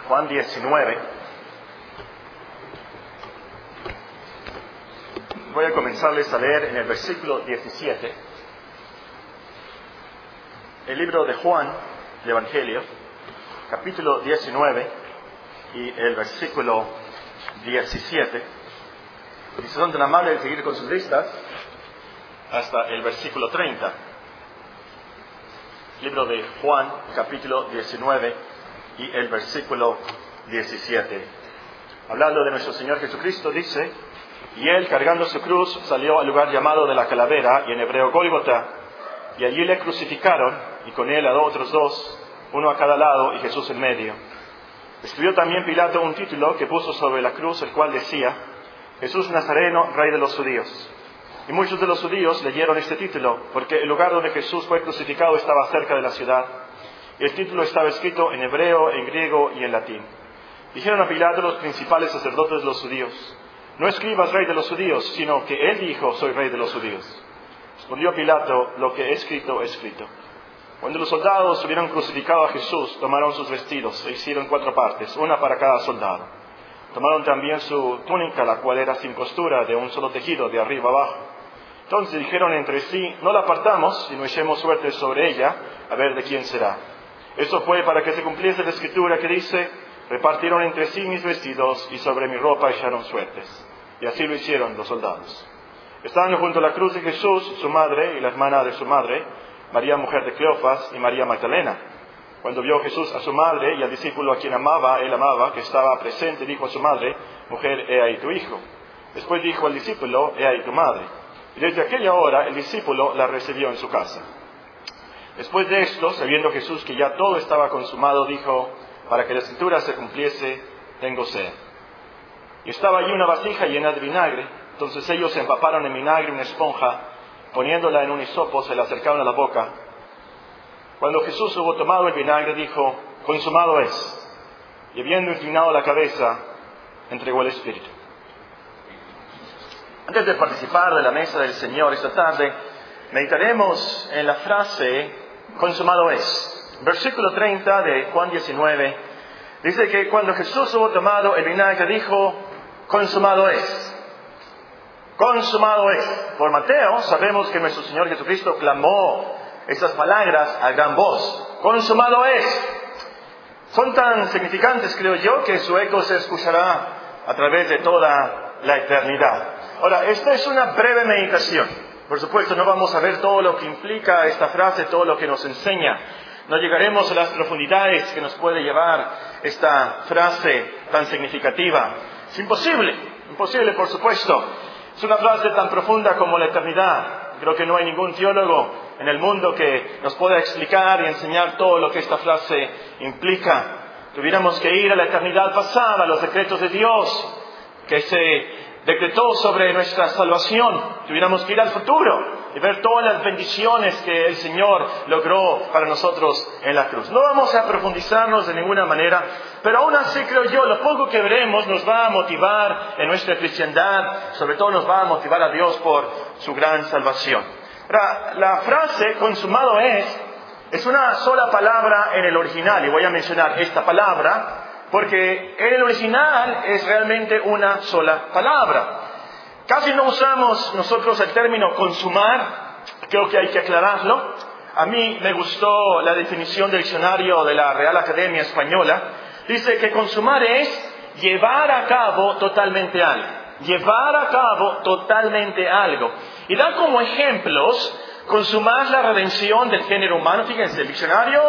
Juan 19. Voy a comenzarles a leer en el versículo 17. El libro de Juan, el Evangelio, capítulo 19 y el versículo 17. Y si son tan amables de seguir con sus listas, hasta el versículo 30. Libro de Juan, capítulo 19 y el versículo 17. Hablando de nuestro Señor Jesucristo, dice: y él, cargando su cruz, salió al lugar llamado de la Calavera, y en hebreo Gólgota, y allí le crucificaron, y con él a otros dos, uno a cada lado, y Jesús en medio. Escribió también Pilato un título que puso sobre la cruz, el cual decía: Jesús Nazareno, Rey de los Judíos. Y muchos de los judíos leyeron este título, porque el lugar donde Jesús fue crucificado estaba cerca de la ciudad, y el título estaba escrito en hebreo, en griego y en latín. Dijeron a Pilato los principales sacerdotes de los judíos: no escribas Rey de los Judíos, sino que él dijo: soy Rey de los Judíos. Respondió Pilato: lo que he escrito, he escrito. Cuando los soldados hubieron crucificado a Jesús, tomaron sus vestidos e hicieron 4 partes, una para cada soldado. Tomaron también su túnica, la cual era sin costura, de un solo tejido, de arriba abajo. Entonces dijeron entre sí: no la partamos, sino echemos suerte sobre ella, a ver de quién será. Eso fue para que se cumpliese la escritura que dice: repartieron entre sí mis vestidos, y sobre mi ropa echaron suertes. Y así lo hicieron los soldados. Estando junto a la cruz de Jesús, su madre y la hermana de su madre, María, mujer de Cleofas, y María Magdalena. Cuando vio Jesús a su madre y al discípulo a quien él amaba, que estaba presente, dijo a su madre: mujer, he ahí tu hijo. Después dijo al discípulo: he ahí tu madre. Y desde aquella hora el discípulo la recibió en su casa. Después de esto, sabiendo Jesús que ya todo estaba consumado, dijo: para que la escritura se cumpliese, tengo sed. Y estaba allí una vasija llena de vinagre. Entonces ellos se empaparon en vinagre una esponja, poniéndola en un hisopo, se la acercaron a la boca. Cuando Jesús hubo tomado el vinagre, dijo: consumado es. Y habiendo inclinado la cabeza, entregó el Espíritu. Antes de participar de la mesa del Señor esta tarde, meditaremos en la frase consumado es. Versículo 30 de Juan 19 dice que cuando Jesús hubo tomado el vinagre, dijo: consumado es. Consumado es. Por Mateo sabemos que nuestro Señor Jesucristo clamó esas palabras a gran voz: consumado es. Son tan significantes, creo yo, que su eco se escuchará a través de toda la eternidad. Ahora, esta es una breve meditación. Por supuesto, no vamos a ver todo lo que implica esta frase, todo lo que nos enseña. No llegaremos a las profundidades que nos puede llevar esta frase tan significativa. Es imposible por supuesto. Es una frase tan profunda como la eternidad. Creo que no hay ningún teólogo en el mundo que nos pueda explicar y enseñar todo lo que esta frase implica. Tuviéramos que ir a la eternidad pasada, a los decretos de Dios que se decretó sobre nuestra salvación. Tuviéramos que ir al futuro y ver todas las bendiciones que el Señor logró para nosotros en la cruz. No vamos a profundizarnos de ninguna manera, pero aún así creo yo, lo poco que veremos nos va a motivar en nuestra cristiandad, sobre todo nos va a motivar a Dios por su gran salvación. Ahora, la frase consumado es una sola palabra en el original, y voy a mencionar esta palabra porque en el original es realmente una sola palabra. Casi no usamos nosotros el término consumar, creo que hay que aclararlo. A mí me gustó la definición del diccionario de la Real Academia Española. Dice que consumar es llevar a cabo totalmente algo. Llevar a cabo totalmente algo. Y da como ejemplos consumar la redención del género humano. Fíjense, el diccionario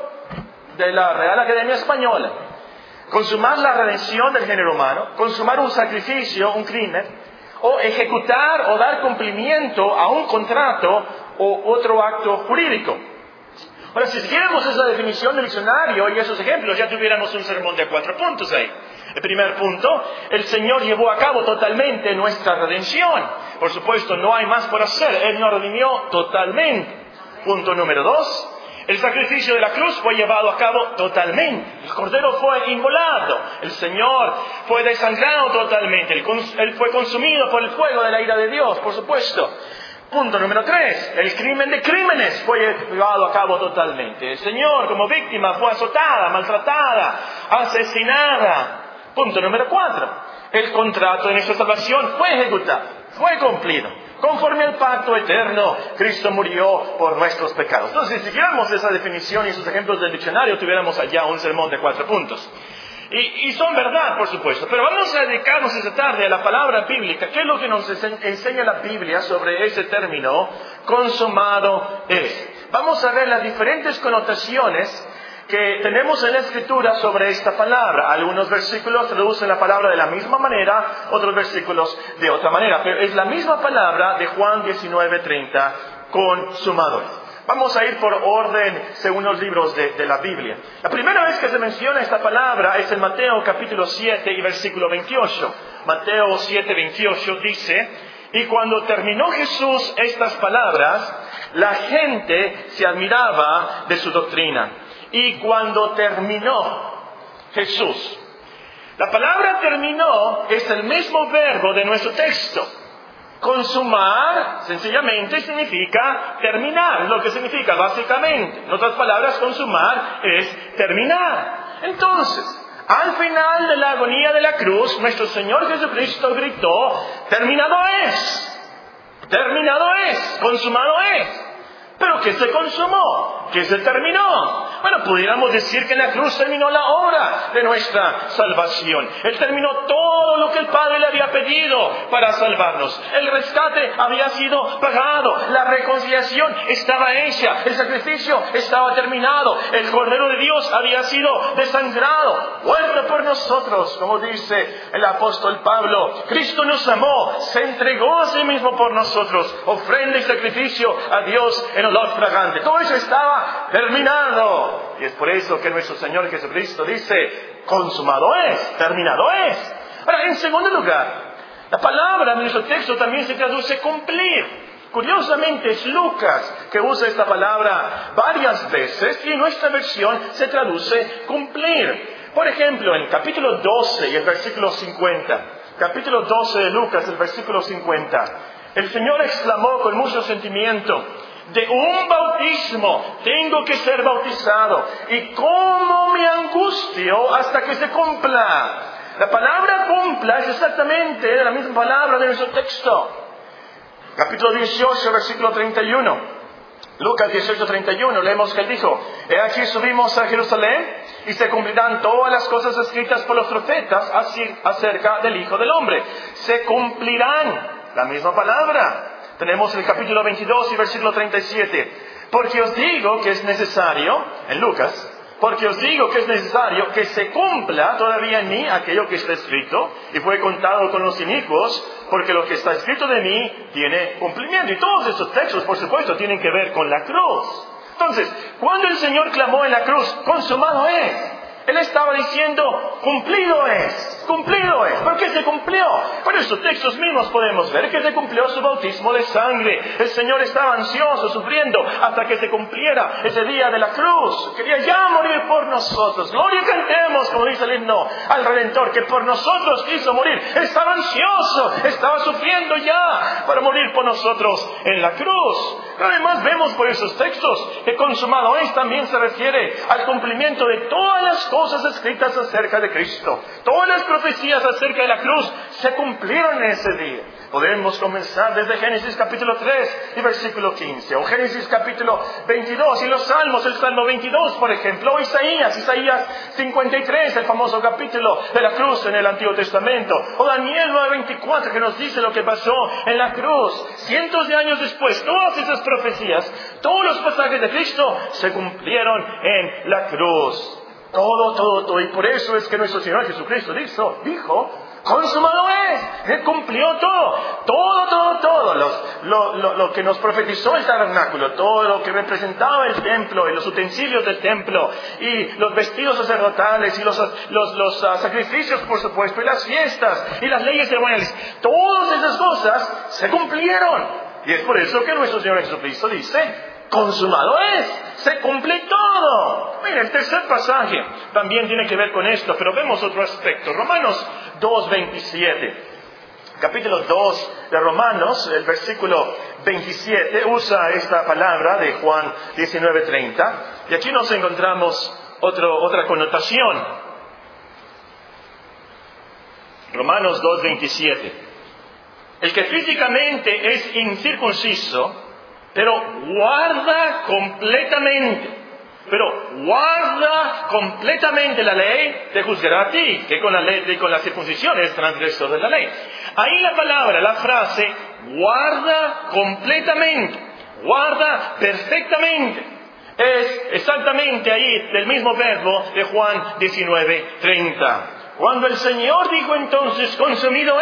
de la Real Academia Española. Consumar la redención del género humano, consumar un sacrificio, un crimen, o ejecutar o dar cumplimiento a un contrato o otro acto jurídico. Ahora, si siguiéramos esa definición del diccionario y esos ejemplos, ya tuviéramos un sermón de 4 puntos ahí. El primer punto: el Señor llevó a cabo totalmente nuestra redención. Por supuesto, no hay más por hacer. Él nos redimió totalmente. Punto número 2: el sacrificio de la cruz fue llevado a cabo totalmente. El cordero fue inmolado. El Señor fue desangrado totalmente. Él fue consumido por el fuego de la ira de Dios, por supuesto. Punto número 3, el crimen de crímenes fue llevado a cabo totalmente. El Señor como víctima fue azotada, maltratada, asesinada. Punto número 4, el contrato de nuestra salvación fue ejecutado, fue cumplido. Conforme al pacto eterno, Cristo murió por nuestros pecados. Entonces, si siguiéramos esa definición y esos ejemplos del diccionario, tuviéramos allá un sermón de 4 puntos. Y son verdad, por supuesto, pero vamos a dedicarnos esta tarde a la palabra bíblica. ¿Qué es lo que nos enseña la Biblia sobre ese término, consumado es? Vamos a ver las diferentes connotaciones que tenemos en la Escritura sobre esta palabra. Algunos versículos traducen la palabra de la misma manera, otros versículos de otra manera, pero es la misma palabra de Juan 19:30, consumado es. Vamos a ir por orden según los libros de la Biblia. La primera vez que se menciona esta palabra es en Mateo capítulo 7 y versículo 28. Mateo 7:28 dice: y cuando terminó Jesús estas palabras, la gente se admiraba de su doctrina. Y cuando terminó Jesús. La palabra terminó es el mismo verbo de nuestro texto. Consumar, sencillamente, significa terminar. Es lo que significa, básicamente. En otras palabras, consumar es terminar. Entonces, al final de la agonía de la cruz, nuestro Señor Jesucristo gritó: terminado es. Terminado es. Consumado es. ¿Pero qué se consumó? ¿Qué se terminó? Bueno, pudiéramos decir que en la cruz terminó la obra de nuestra salvación. Él terminó todo lo que el Padre le había pedido para salvarnos. El rescate había sido pagado. La reconciliación estaba hecha. El sacrificio estaba terminado. El Cordero de Dios había sido desangrado, muerto por nosotros, como dice el apóstol Pablo. Cristo nos amó, se entregó a sí mismo por nosotros, ofrenda y sacrificio a Dios en olor fragante. Todo eso estaba terminado. Y es por eso que nuestro Señor Jesucristo dice: consumado es, terminado es. Ahora, en segundo lugar, la palabra en nuestro texto también se traduce cumplir. Curiosamente es Lucas que usa esta palabra varias veces y en nuestra versión se traduce cumplir. Por ejemplo, en el capítulo 12 y el versículo 50, capítulo 12 de Lucas, el versículo 50, el Señor exclamó con mucho sentimiento: de un bautismo tengo que ser bautizado, y cómo me angustio hasta que se cumpla. La palabra cumpla es exactamente la misma palabra de nuestro texto. Capítulo 18, versículo 31. Lucas 18:31, leemos que él dijo: he aquí subimos a Jerusalén, y se cumplirán todas las cosas escritas por los profetas acerca del Hijo del Hombre. Se cumplirán, la misma palabra. Tenemos el capítulo 22 y versículo 37. Porque os digo que es necesario, en Lucas, porque os digo que es necesario que se cumpla todavía en mí aquello que está escrito, y fue contado con los inicuos, porque lo que está escrito de mí tiene cumplimiento. Y todos estos textos, por supuesto, tienen que ver con la cruz. Entonces, cuando el Señor clamó en la cruz: consumado es, Él estaba diciendo: cumplido es. Cumplido es. ¿Por qué se cumplió? Por estos textos mismos podemos ver que se cumplió su bautismo de sangre. El Señor estaba ansioso, sufriendo, hasta que se cumpliera ese día de la cruz. Quería ya morir por nosotros. Gloria cantemos, como dice el himno, al Redentor, que por nosotros quiso morir. Estaba ansioso, estaba sufriendo ya para morir por nosotros en la cruz. Pero además vemos por esos textos que consumado es también se refiere al cumplimiento de todas las cosas escritas acerca de Cristo. Todas las profecías acerca de la cruz se cumplieron en ese día. Podemos comenzar desde Génesis capítulo 3 y versículo 15, o Génesis capítulo 22 y los Salmos, el Salmo 22 por ejemplo, o Isaías 53, el famoso capítulo de la cruz en el Antiguo Testamento, o Daniel 9:24 que nos dice lo que pasó en la cruz. Cientos de años después, todas esas profecías, todos los pasajes de Cristo se cumplieron en la cruz. Todo. Y por eso es que nuestro Señor Jesucristo dijo: consumado es. Él cumplió todo. Lo que nos profetizó el tabernáculo, todo lo que representaba el templo y los utensilios del templo y los vestidos sacerdotales y los sacrificios, por supuesto, y las fiestas y las leyes ceremoniales. Todas esas cosas se cumplieron. Y es por eso que nuestro Señor Jesucristo dice: consumado es, se cumple todo. Mira, el tercer pasaje también tiene que ver con esto, pero vemos otro aspecto. Romanos 2:27. capítulo 2 de Romanos, el versículo 27, usa esta palabra de Juan 19:30. Y aquí nos encontramos otra connotación. Romanos 2:27. El que físicamente es incircunciso, pero guarda completamente la ley, te juzgará a ti, que con la circuncisión es transgresor de la ley. Ahí la frase, guarda completamente, guarda perfectamente, es exactamente ahí del mismo verbo de Juan 19:30. Cuando el Señor dijo entonces, consumado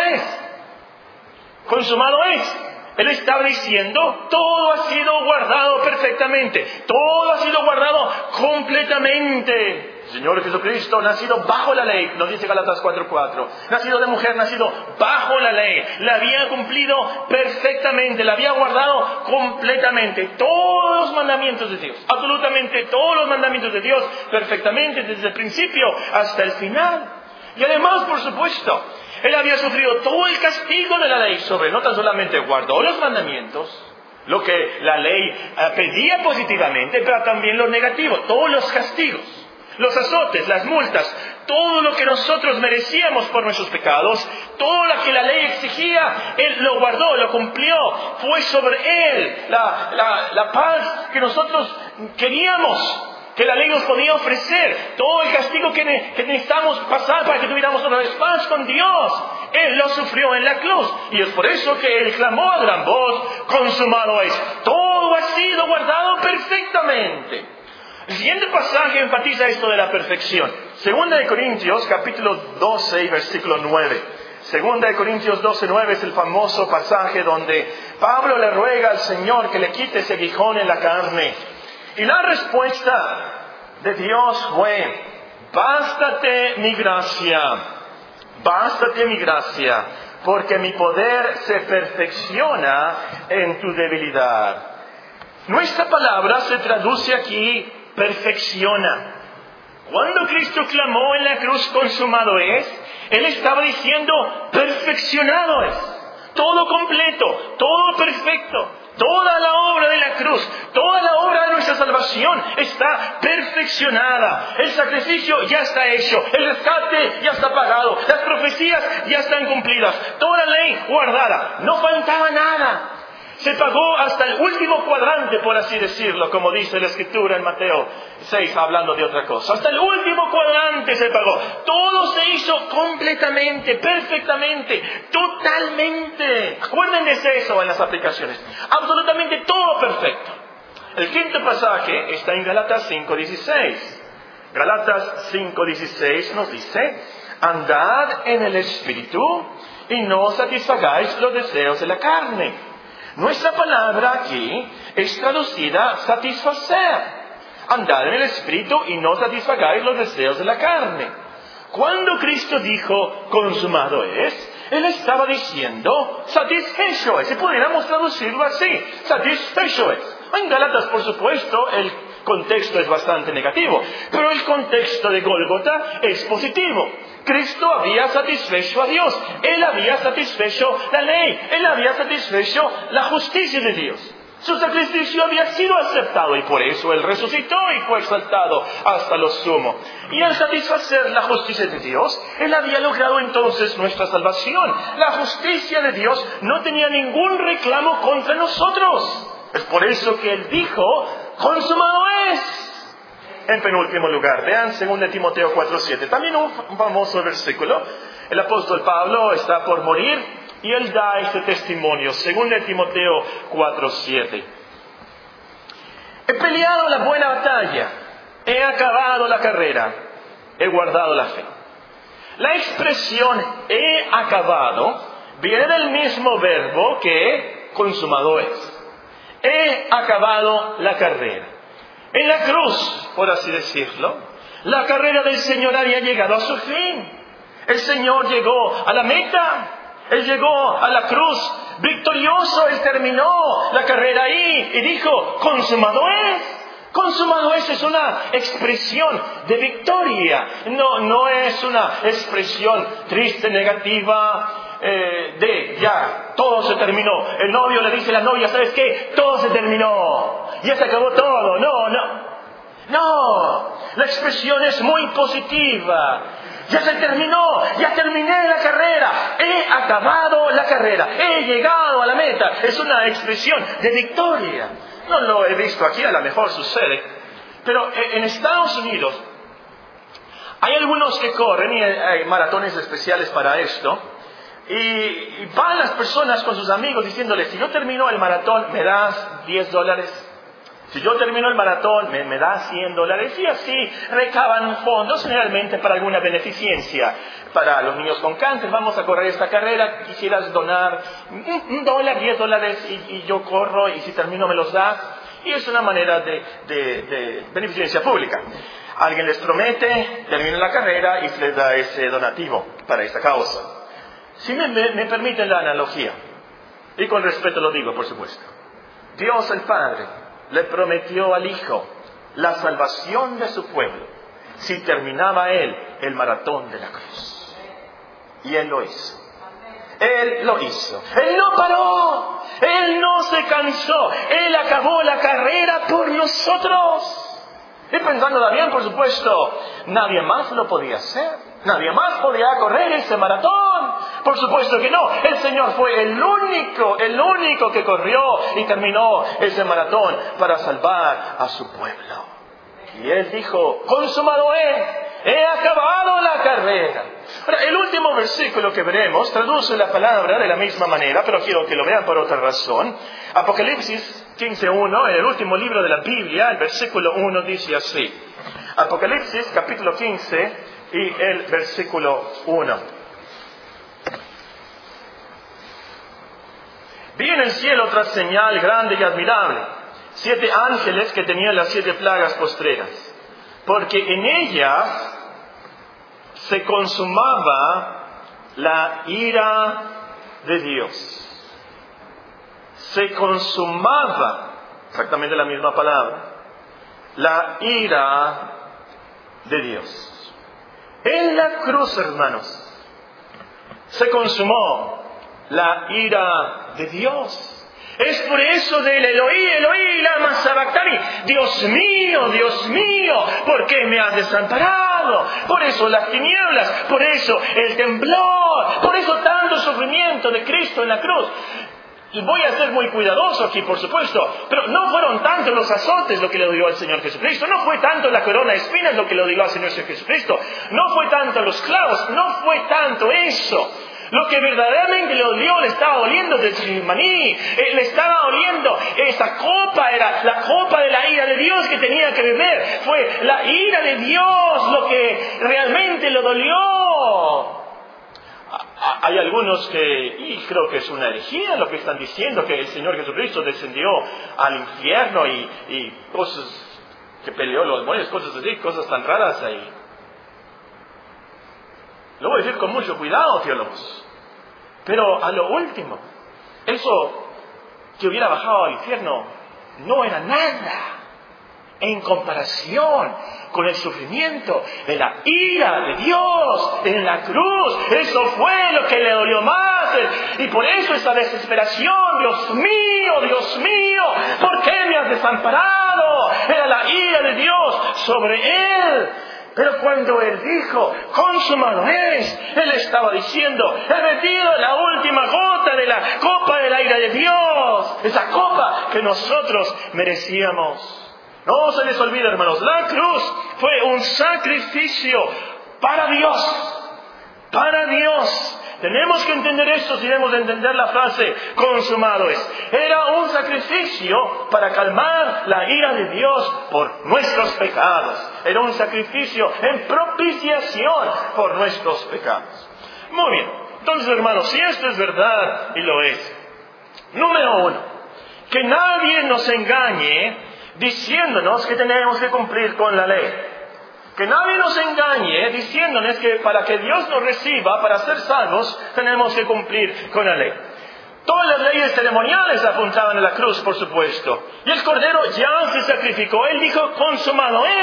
es, Él estaba diciendo, todo ha sido guardado perfectamente, todo ha sido guardado completamente. El Señor Jesucristo, nacido bajo la ley, nos dice Gálatas 4:4, nacido de mujer, nacido bajo la ley, la había cumplido perfectamente, la había guardado completamente, todos los mandamientos de Dios, absolutamente todos los mandamientos de Dios, perfectamente, desde el principio hasta el final. Y además, por supuesto, Él había sufrido todo el castigo de la ley sobre él. No tan solamente guardó los mandamientos, lo que la ley pedía positivamente, pero también lo negativo, todos los castigos, los azotes, las multas, todo lo que nosotros merecíamos por nuestros pecados, todo lo que la ley exigía, Él lo guardó, lo cumplió, fue sobre Él la paz que nosotros queríamos, que la ley nos podía ofrecer, todo el castigo que necesitamos pasar para que tuviéramos una vez paz con Dios. Él lo sufrió en la cruz, y es por eso que Él clamó a gran voz, consumado es. Todo ha sido guardado perfectamente. El siguiente pasaje enfatiza esto de la perfección. Segunda de Corintios, capítulo 12, versículo 9. Segunda de Corintios 12:9 es el famoso pasaje donde Pablo le ruega al Señor que le quite ese aguijón en la carne. Y la respuesta de Dios fue, bástate mi gracia, porque mi poder se perfecciona en tu debilidad. Nuestra palabra se traduce aquí, perfecciona. Cuando Cristo clamó en la cruz, consumado es, Él estaba diciendo, perfeccionado es. Todo completo, todo perfecto. Toda la obra de la cruz, toda la obra de nuestra salvación está perfeccionada. El sacrificio ya está hecho, el rescate ya está pagado, las profecías ya están cumplidas, toda la ley guardada, no faltaba nada. Se pagó hasta el último cuadrante, por así decirlo, como dice la Escritura en Mateo 6, hablando de otra cosa. Hasta el último cuadrante se pagó. Todo se hizo completamente, perfectamente, totalmente. Acuérdense eso en las aplicaciones. Absolutamente todo perfecto. El quinto pasaje está en Gálatas 5:16. Gálatas 5:16 nos dice, andad en el Espíritu y no satisfagáis los deseos de la carne. Nuestra palabra aquí es traducida satisfacer. Andad en el Espíritu y no satisfagáis los deseos de la carne. Cuando Cristo dijo, consumado es, Él estaba diciendo, satisfecho es. Si pudiéramos traducirlo así, satisfecho es. En Gálatas, por supuesto, el contexto es bastante negativo, pero el contexto de Gólgota es positivo. Cristo había satisfecho a Dios, Él había satisfecho la ley, Él había satisfecho la justicia de Dios. Su sacrificio había sido aceptado y por eso Él resucitó y fue exaltado hasta lo sumo. Y al satisfacer la justicia de Dios, Él había logrado entonces nuestra salvación. La justicia de Dios no tenía ningún reclamo contra nosotros. Es por eso que Él dijo, consumado es. En penúltimo lugar, vean 2 Timoteo 4:7. También un famoso versículo. El apóstol Pablo está por morir y él da este testimonio. 2 Timoteo 4:7. He peleado la buena batalla. He acabado la carrera. He guardado la fe. La expresión he acabado viene del mismo verbo que consumado es. He acabado la carrera. En la cruz, por así decirlo, la carrera del Señor había llegado a su fin. El Señor llegó a la meta. Él llegó a la cruz victorioso. Él terminó la carrera ahí y dijo, consumado es. Consumado es una expresión de victoria. No es una expresión triste, negativa, ya, todo se terminó. El novio le dice a la novia, ¿sabes qué? Todo se terminó. Ya se acabó todo. No, la expresión es muy positiva. Ya se terminó, ya terminé la carrera, he acabado la carrera, he llegado a la meta. Es una expresión de victoria. No lo he visto aquí, a lo mejor sucede, pero en Estados Unidos hay algunos que corren y hay maratones especiales para esto. Y van las personas con sus amigos diciéndoles, si yo termino el maratón, ¿me das $10? Si yo termino el maratón, me das $100. Y así recaban fondos generalmente para alguna beneficencia. Para los niños con cáncer, vamos a correr esta carrera, quisieras donar $1, $10 y yo corro y si termino me los das. Y es una manera de beneficencia pública. Alguien les promete, termina la carrera y se les da ese donativo para esta causa. Si me permiten la analogía, y con respeto lo digo, por supuesto. Dios el Padre le prometió al Hijo la salvación de su pueblo si terminaba Él el maratón de la cruz. Y Él lo hizo. Él lo hizo. Él no paró. Él no se cansó. Él acabó la carrera por nosotros. Y pensándola bien, por supuesto, nadie más lo podía hacer. Nadie más podía correr ese maratón. Por supuesto que no. El Señor fue el único que corrió y terminó ese maratón para salvar a su pueblo. Y Él dijo, consumado es, he acabado la carrera. Ahora, el último versículo que veremos traduce la palabra de la misma manera, pero quiero que lo vean por otra razón. Apocalipsis 15:1, en el último libro de la Biblia, el versículo 1 dice así. Apocalipsis capítulo 15 y el versículo 1. Vi en el cielo otra señal grande y admirable, 7 ángeles que tenían las 7 plagas postreras, porque en ellas se consumaba la ira de Dios. Se consumaba, exactamente la misma palabra, la ira de Dios. En la cruz, hermanos, se consumó la ira de Dios. Es por eso del Eloí, Eloí, lama sabactani. Dios mío, ¿por qué me has desamparado? Por eso las tinieblas, por eso el temblor, por eso tanto sufrimiento de Cristo en la cruz. Y voy a ser muy cuidadoso aquí, por supuesto, pero no fueron tanto los azotes lo que le dio al Señor Jesucristo, no fue tanto la corona de espinas lo que le dio al Señor Jesucristo, no fue tanto los clavos, no fue tanto eso. Lo que verdaderamente le dolió, le estaba doliendo de Getsemaní, le estaba doliendo, esa copa era la copa de la ira de Dios que tenía que beber, fue la ira de Dios lo que realmente le dolió. Hay algunos y creo que es una herejía lo que están diciendo, que el Señor Jesucristo descendió al infierno y cosas que peleó los demonios, cosas así, cosas tan raras ahí. Lo voy a decir con mucho cuidado, teólogos. Pero a lo último, eso que hubiera bajado al infierno no era nada en comparación con el sufrimiento de la ira de Dios en la cruz. Eso fue lo que le dolió más. Y por eso esa desesperación, Dios mío, ¿por qué me has desamparado? Era la ira de Dios sobre él. Pero cuando Él dijo, consumado es, Él estaba diciendo, he bebido la última gota de la copa de la ira de Dios, esa copa que nosotros merecíamos. No se les olvide, hermanos, la cruz fue un sacrificio para Dios, para Dios. Tenemos que entender esto si debemos de entender la frase consumado es. Era un sacrificio para calmar la ira de Dios por nuestros pecados. Era un sacrificio en propiciación por nuestros pecados. Muy bien. Entonces, hermanos, si esto es verdad, y lo es. Número 1, que nadie nos engañe diciéndonos que tenemos que cumplir con la ley. Que nadie nos engañe diciéndonos que para que Dios nos reciba, para ser salvos, tenemos que cumplir con la ley. Todas las leyes ceremoniales apuntaban a la cruz, por supuesto. Y el Cordero ya se sacrificó. Él dijo, consumado es.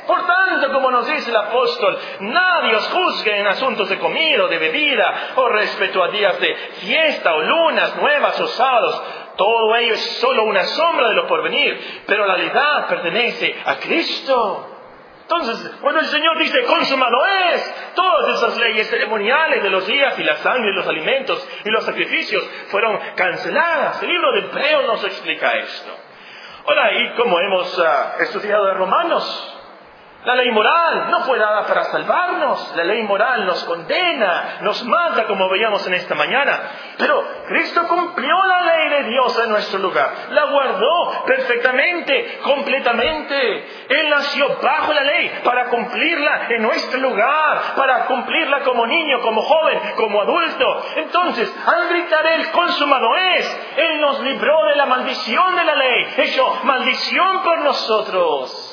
Por tanto, como nos dice el apóstol, nadie os juzgue en asuntos de comida o de bebida, o respecto a días de fiesta, o lunas nuevas o sábados. Todo ello es solo una sombra de lo porvenir, pero la realidad pertenece a Cristo. Entonces, cuando el Señor dice, consumado es, todas esas leyes ceremoniales de los días y la sangre y los alimentos y los sacrificios fueron canceladas. El libro de Hebreos nos explica esto. Ahora, y como hemos estudiado de Romanos, la ley moral no fue dada para salvarnos. La ley moral nos condena, nos mata, como veíamos en esta mañana. Pero Cristo cumplió la ley de Dios en nuestro lugar. La guardó perfectamente, completamente. Él nació bajo la ley para cumplirla en nuestro lugar, para cumplirla como niño, como joven, como adulto. Entonces, al gritar Él, consumado es, Él nos libró de la maldición de la ley, hecho maldición por nosotros.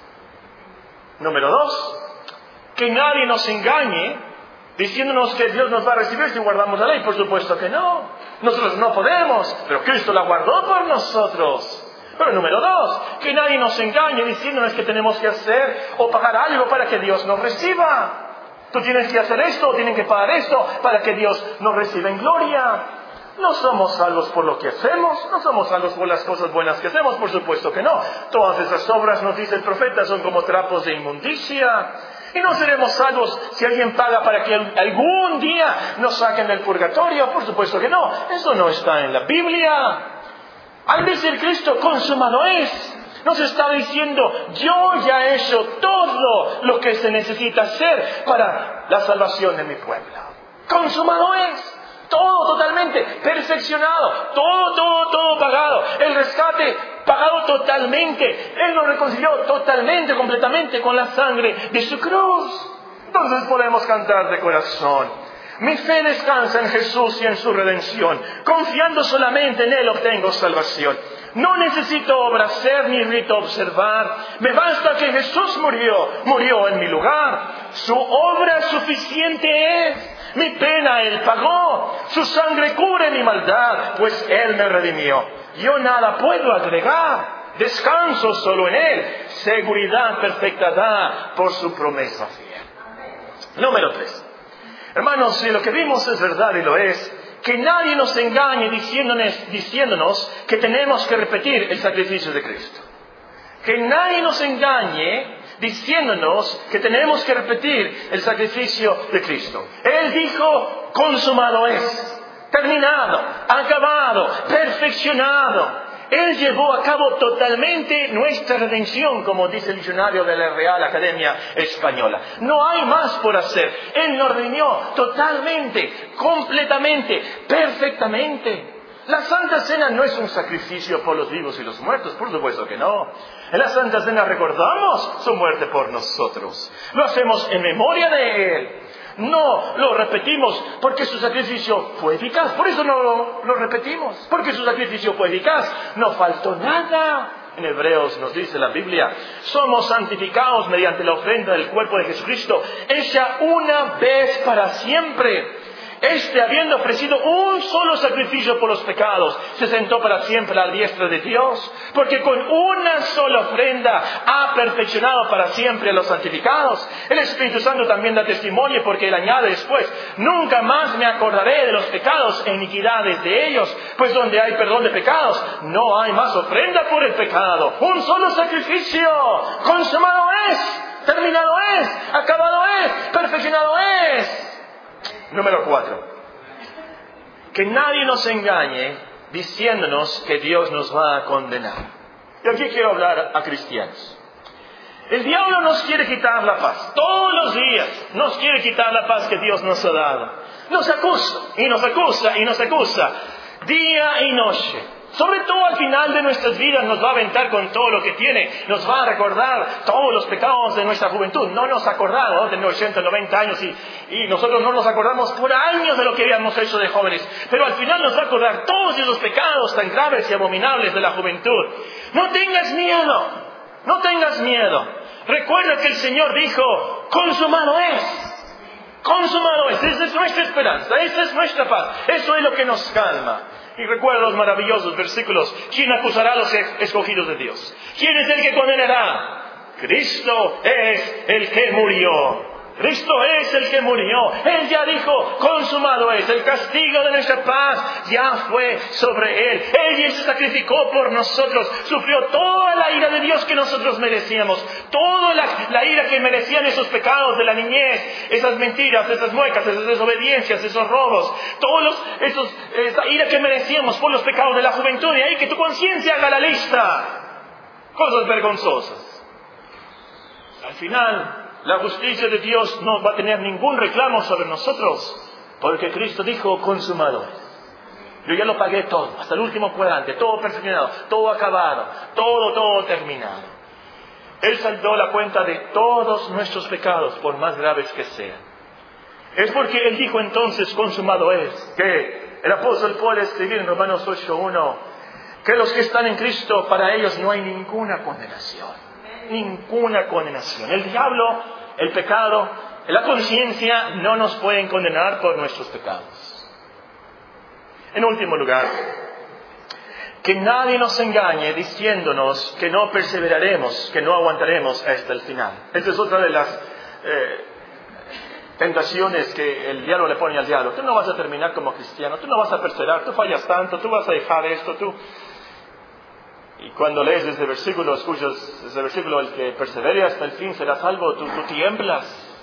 Número 2, que nadie nos engañe diciéndonos que Dios nos va a recibir si guardamos la ley. Por supuesto que no. Nosotros no podemos, pero Cristo la guardó por nosotros. Pero número 2, que nadie nos engañe diciéndonos que tenemos que hacer o pagar algo para que Dios nos reciba. Tú tienes que hacer esto, o tienen que pagar esto para que Dios nos reciba en gloria. No somos salvos por lo que hacemos, no somos salvos por las cosas buenas que hacemos, por supuesto que no. Todas esas obras, nos dice el profeta, son como trapos de inmundicia. Y no seremos salvos si alguien paga para que algún día nos saquen del purgatorio, por supuesto que no. Eso no está en la Biblia. Al decir Cristo, consumado es, nos está diciendo, yo ya he hecho todo lo que se necesita hacer para la salvación de mi pueblo. Consumado es. Todo totalmente perfeccionado, todo pagado. El rescate pagado totalmente. Él nos reconcilió totalmente, completamente con la sangre de su cruz. Entonces podemos cantar de corazón. Mi fe descansa en Jesús y en su redención. Confiando solamente en Él obtengo salvación. No necesito obra hacer ni rito observar. Me basta que Jesús murió en mi lugar. Su obra suficiente es. Mi pena Él pagó, su sangre cubre mi maldad, pues Él me redimió. Yo nada puedo agregar, descanso solo en Él, seguridad perfecta da por su promesa fiel. Número 3. Hermanos, si lo que vimos es verdad y lo es, que nadie nos engañe diciéndonos que tenemos que repetir el sacrificio de Cristo. Que nadie nos engañe diciéndonos que tenemos que repetir el sacrificio de Cristo. Él dijo, consumado es, terminado, acabado, perfeccionado. Él llevó a cabo totalmente nuestra redención, como dice el diccionario de la Real Academia Española. No hay más por hacer. Él nos redimió totalmente, completamente, perfectamente. La Santa Cena no es un sacrificio por los vivos y los muertos, por supuesto que no. En la Santa Cena recordamos su muerte por nosotros. Lo hacemos en memoria de Él. No lo repetimos porque su sacrificio fue eficaz. Por eso no lo repetimos. Porque su sacrificio fue eficaz. No faltó nada. En Hebreos nos dice la Biblia, somos santificados mediante la ofrenda del cuerpo de Jesucristo, hecha una vez para siempre. Habiendo ofrecido un solo sacrificio por los pecados, se sentó para siempre a la diestra de Dios, porque con una sola ofrenda ha perfeccionado para siempre a los santificados. El Espíritu Santo también da testimonio, porque Él añade después, nunca más me acordaré de los pecados e iniquidades de ellos, pues donde hay perdón de pecados, no hay más ofrenda por el pecado. Un solo sacrificio, consumado es, terminado es, acabado es, perfeccionado es. Número 4. Que nadie nos engañe diciéndonos que Dios nos va a condenar. Y aquí quiero hablar a cristianos. El diablo nos quiere quitar la paz. Todos los días nos quiere quitar la paz que Dios nos ha dado. Nos acusa y nos acusa y nos acusa. Día y noche. Sobre todo al final de nuestras vidas nos va a aventar con todo lo que tiene. Nos va a recordar todos los pecados de nuestra juventud. No nos acordamos, de 80, 90 años y nosotros no nos acordamos por años de lo que habíamos hecho de jóvenes. Pero al final nos va a acordar todos esos pecados tan graves y abominables de la juventud. No tengas miedo, no tengas miedo. Recuerda que el Señor dijo, consumado es. Consumado es. Esa es nuestra esperanza, esa es nuestra paz. Eso es lo que nos calma. Y recuerda los maravillosos versículos. ¿Quién acusará a los escogidos de Dios? ¿Quién es el que condenará? Cristo es el que murió. Cristo es el que murió. Él ya dijo, consumado es. El castigo de nuestra paz ya fue sobre Él. Él ya se sacrificó por nosotros. Sufrió toda la ira de Dios que nosotros merecíamos. Toda la ira que merecían esos pecados de la niñez. Esas mentiras, esas muecas, esas desobediencias, esos robos. Esa ira que merecíamos por los pecados de la juventud. Y ahí que tu conciencia haga la lista. Cosas vergonzosas. Al final, la justicia de Dios no va a tener ningún reclamo sobre nosotros, porque Cristo dijo, consumado es. Yo ya lo pagué todo, hasta el último cuadrante, todo perfeccionado, todo acabado, todo terminado. Él saldó la cuenta de todos nuestros pecados, por más graves que sean. Es porque Él dijo entonces, consumado es, que el apóstol puede escribir en Romanos 8:1, que los que están en Cristo, para ellos no hay ninguna condenación. Ninguna condenación. El diablo, el pecado, la conciencia no nos pueden condenar por nuestros pecados. En último lugar, que nadie nos engañe diciéndonos que no perseveraremos, que no aguantaremos hasta el final. Esta es otra de las tentaciones que el diablo le pone al diablo. Tú no vas a terminar como cristiano, tú no vas a perseverar, tú fallas tanto, tú vas a dejar esto, tú... Y cuando lees ese versículo, escuchas ese versículo, el que persevere hasta el fin será salvo, tú tiemblas.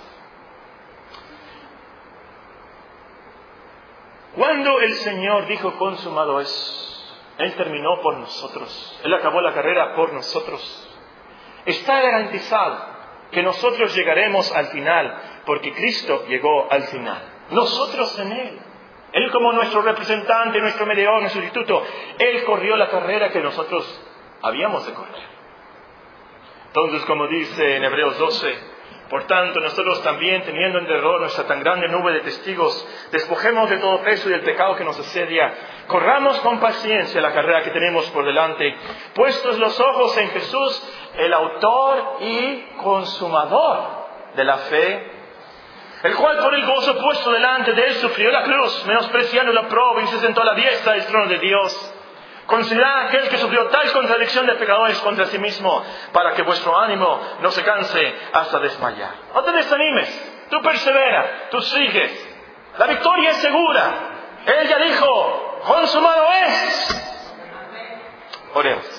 Cuando el Señor dijo consumado es, Él terminó por nosotros. Él acabó la carrera por nosotros. Está garantizado que nosotros llegaremos al final, porque Cristo llegó al final. Nosotros en Él. Él como nuestro representante, nuestro mediador, nuestro sustituto, Él corrió la carrera que nosotros habíamos de correr. Entonces, como dice en Hebreos 12, por tanto, nosotros también, teniendo en derredor nuestra tan grande nube de testigos, despojemos de todo peso y del pecado que nos asedia, corramos con paciencia la carrera que tenemos por delante, puestos los ojos en Jesús, el autor y consumador de la fe, el cual por el gozo puesto delante de Él sufrió la cruz, menospreciando la prueba, y se sentó a la diestra del trono de Dios. Considerad aquel que sufrió tal contradicción de pecadores contra sí mismo, para que vuestro ánimo no se canse hasta desmayar. No te desanimes, tú persevera, tú sigues. La victoria es segura. Él ya dijo, consumado es. Oremos.